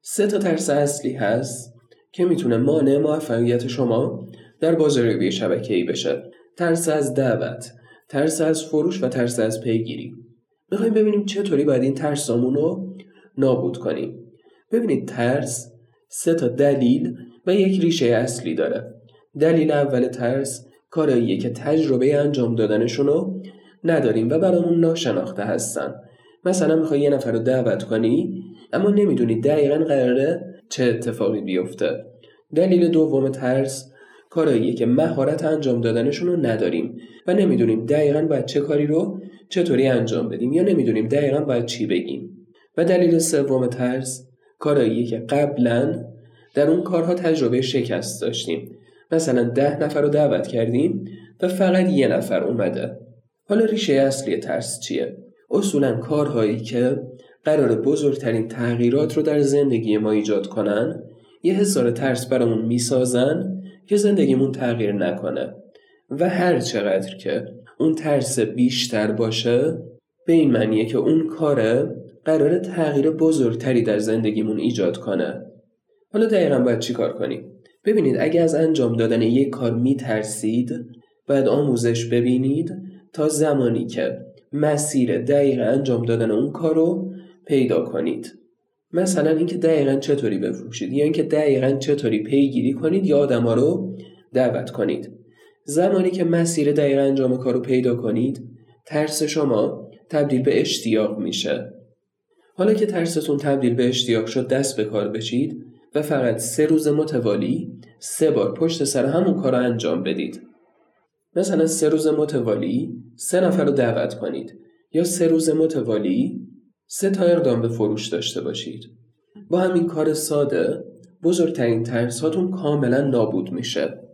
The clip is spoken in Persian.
3 ترس اصلی هست که میتونه مانع موفقیت شما در بازاریابی شبکه‌ای بشه. ترس از دعوت، ترس از فروش و ترس از پیگیری. میخوایم ببینیم چطوری باید این ترسامون رو نابود کنیم. ببینید ترس 3 دلیل و یک ریشه اصلی داره. دلیل اول ترس کاراییه که تجربه انجام دادنشون رو نداریم و برامون ناشناخته هستن. مثلا میخوای یه نفر رو دعوت کنی اما نمیدونی دقیقاً قراره چه اتفاقی بیفته. دلیل دوم ترس کاراییه که مهارت انجام دادنشون رو نداریم و نمیدونیم دقیقاً باید چه کاری رو چطوری انجام بدیم یا نمیدونیم دقیقاً باید چی بگیم. و دلیل سوم ترس کاراییه که قبلاً در اون کارها تجربه شکست داشتیم. مثلا 10 نفر رو دعوت کردیم و فقط 1 نفر اومده. حالا ریشه اصلی ترس چیه؟ اصولاً کارهایی که قرار بزرگترین تغییرات رو در زندگی ما ایجاد کنن یه حصار ترس برامون میسازن که زندگیمون تغییر نکنه و هر چقدر که اون ترس بیشتر باشه به این معنیه که اون کاره قراره تغییر بزرگتری در زندگیمون ایجاد کنه. حالا دقیقاً باید چی کار کنیم؟ ببینید اگه از انجام دادن یک کار میترسید باید آموزش ببینید تا زمانی که مسیر دقیق انجام دادن اون کار رو پیدا کنید. مثلا اینکه دقیقاً چطوری بفروشید یا اینکه دقیقاً چطوری پیگیری کنید یا آدما رو دعوت کنید. زمانی که مسیر دقیق انجام کار رو پیدا کنید ترس شما تبدیل به اشتیاق میشه. حالا که ترستون تبدیل به اشتیاق شد دست به کار بشید و فقط 3 روز متوالی 3 بار پشت سر همون کار رو انجام بدید. مثلا 3 روز متوالی 3 نفر رو دعوت کنید یا 3 روز متوالی 3 تا اقدام به فروش داشته باشید. با همین کار ساده بزرگترین ترساتون کاملا نابود میشه.